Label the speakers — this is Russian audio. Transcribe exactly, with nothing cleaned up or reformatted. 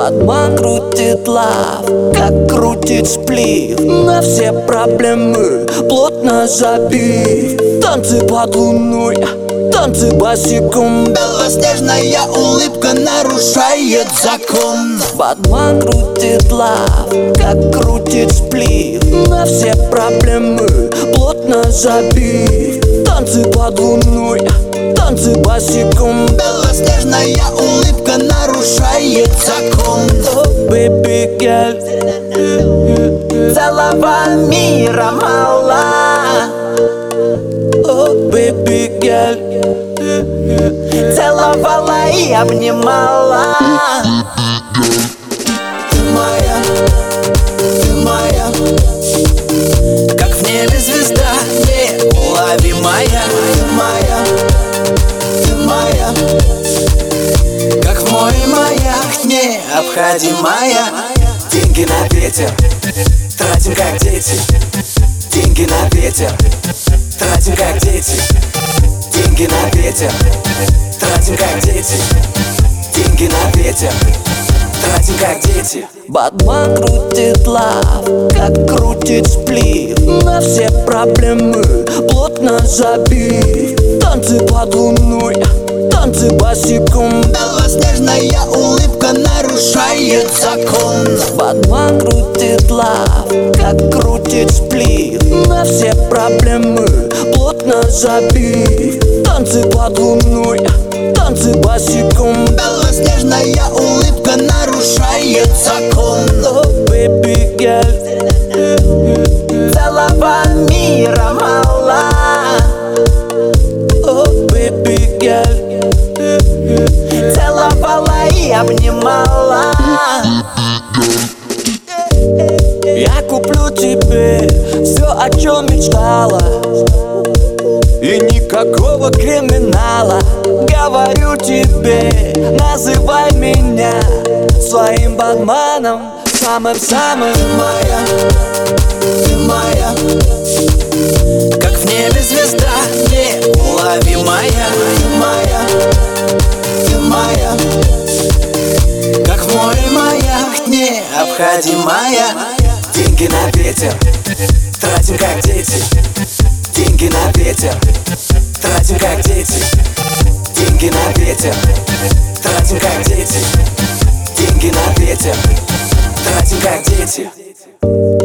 Speaker 1: Батман крутит лав, как крутит сплив. На все проблемы плотно забив. Танцы под луной, танцы босиком.
Speaker 2: Белоснежная улыбка нарушает закон.
Speaker 1: Батман крутит лав, как крутит сплив. На все проблемы плотно забив. Танцы под луной, танцы босиком.
Speaker 2: Белоснежная улыбка нарушает закон.
Speaker 1: Baby girl,
Speaker 2: Целого мира мало.
Speaker 1: oh baby girl,
Speaker 2: Целовала и обнимала. Ты моя, ты моя, как в небе звезда неуловимая. Ты моя, ты моя, как в море маяк необходимая. Деньги на ветер, тратим как дети. Деньги на ветер, тратим как дети. Деньги на ветер, тратим как дети. Деньги на ветер, тратим как дети.
Speaker 1: Батман крутит лав, как крутит сплив. На все проблемы плотно забив. Танцы под луной, танцы босиком.
Speaker 2: Белоснежная улыбка нарушает закон.
Speaker 1: Батман крутит лав, как крутит сплив. На все проблемы плотно забив. Танцы под луной, танцы босиком.
Speaker 2: Белоснежная улыбка нарушает закон.
Speaker 1: oh baby girl,
Speaker 2: Целого мира мало.
Speaker 1: oh baby girl,
Speaker 2: Целовала и обнимала.
Speaker 1: я куплю тебе все, о чем мечтала. И никакого криминала. Говорю тебе, называй меня своим Батманом, самым-самым.
Speaker 2: Ты моя, ты моя, как в небе звезда неуловимая. Ты моя, ты моя, как в море маяк необходимая. Деньги на ветер, тратим как дети. Деньги на ветер, тратим как дети. Деньги на ветер, тратим как дети. Деньги на ветер, тратим как дети.